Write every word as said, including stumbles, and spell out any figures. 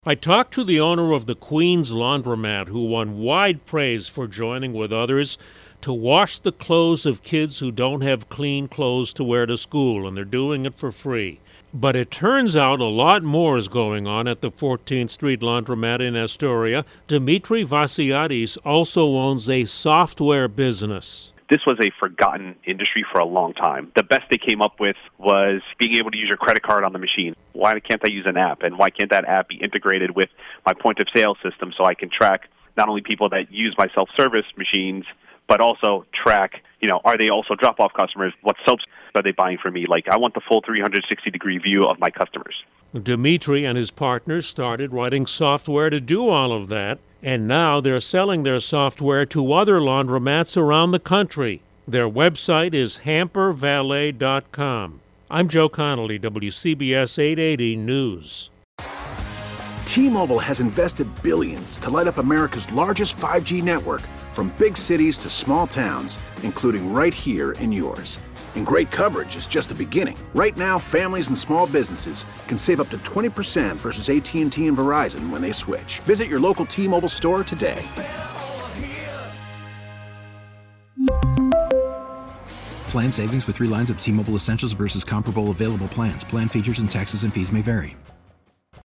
I talked to the owner of the Queens Laundromat, who won wide praise for joining with others to wash the clothes of kids who don't have clean clothes to wear to school, and they're doing it for free. But it turns out a lot more is going on at the fourteenth Street Laundromat in Astoria. Dimitri Vassiadis also owns a software business. This was a forgotten industry for a long time. The best they came up with was being able to use your credit card on the machine. Why can't I use an app? And why can't that app be integrated with my point-of-sale system so I can track not only people that use my self-service machines, but also track, you know, are they also drop-off customers? What soaps are they buying from me? Like, I want the full three hundred sixty degree view of my customers. Dimitri and his partners started writing software to do all of that, and now they're selling their software to other laundromats around the country. Their website is hamper valet dot com. I'm Joe Connolly, W C B S eight eighty News. T-Mobile has invested billions to light up America's largest five G network, from big cities to small towns, including right here in yours. And great coverage is just the beginning. Right now, families and small businesses can save up to twenty percent versus A T and T and Verizon when they switch. Visit your local T-Mobile store today. Plan savings with three lines of T-Mobile Essentials versus comparable available plans. Plan features and taxes and fees may vary.